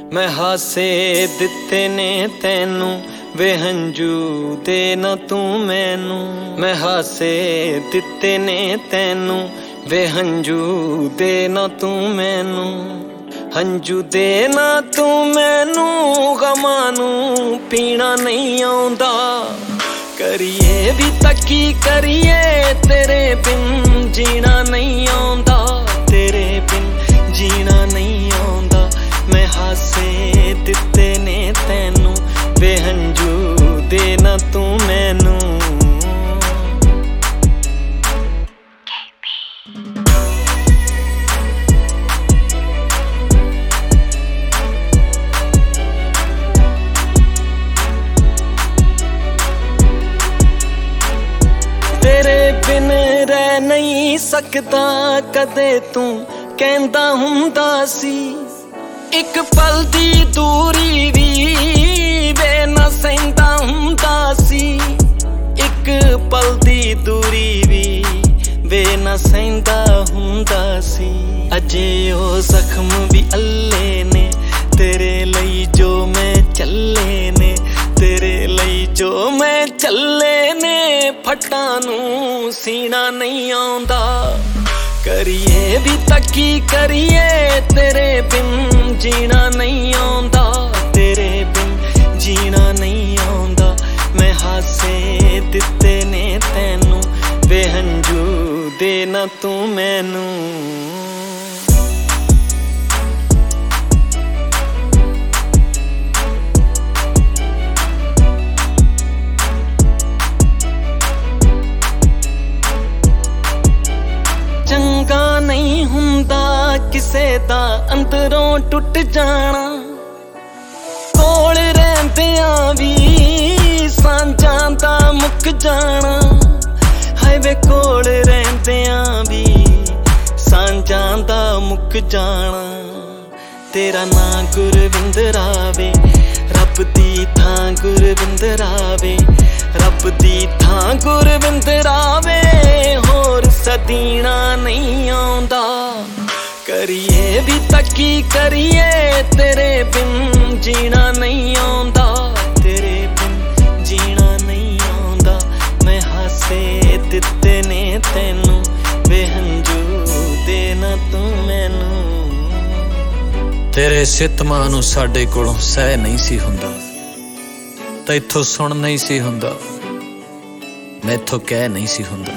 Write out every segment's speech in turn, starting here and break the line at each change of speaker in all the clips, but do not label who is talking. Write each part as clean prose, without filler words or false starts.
मैं हासे दिते ने तैनू वे हंजू दे ना तू मैनू। मैं हासे दिते ने तैनू वे हंजू दे ना तू मैनू। हंजू दे ना तू मैनू गमां नू पीना नहीं आउंदा। करिए भी तकी करिए तेरे बिन जीना नहीं आउंदा। तेरे बिन जीना नहीं आउंदा। मैं हासे दिते ने तैनू वे हंजू दे ना तू मैनू। तेरे बिन रह नहीं सकता कदे तू कहंदा हुंदा सी। एक पल दी दूरी भी वे ना सहिंदा हुंदा सी। एक पल दी दूरी भी वे ना सहिंदा हुंदा सी। अजे ओ जख्म भी अल्ले ने तेरे लई जो मैं चले ने। तेरे लई जो मैं चले ने फटा नू सीना नहीं आउंदा। करिए भी तकी करिए तेरे बिन जीना नहीं आउंदा। तेरे बिन जीना नहीं आउंदा। मैं हासे दिते ने तैनू वे हंजू दे ना तू मैनू। चंगा नहीं हुंदा किसे दा अंदरों टुट जाना। कोल रहिंदियां भी सांझां दा मुक जाना। हाय वे कोल रहिंदियां भी सांझां दा मुक जाना। तेरा नां गुरविंदरा वे रब दी थां गुरविंदरा वे। रब दी थां गुरविंदरा वे होर सदीना नहीं आउंदा। करिए भी तकी करिए तेरे बिन जीना नहीं आउंदा। तेरे बिन जीना नहीं आउंदा। मैं हासे दिते ने तैनू वे हंजू दे ना तू मैनू।
तेरे सितमां नू साडे कोलों सह नहीं सी हुंदा। तैथों सुन नहीं सी हुंदा। मैथों कह नहीं सी हुंदा।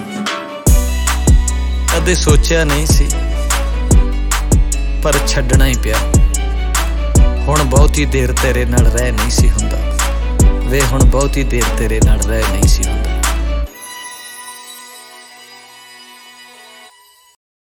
कदे सोचिया नहीं सी पर छड्डना ही पिया। हुण बहुती देर तेरे नाल रह नहीं सी हुंदा। वे हुण बहुती देर तेरे नाल रह नहीं सी हुंदा।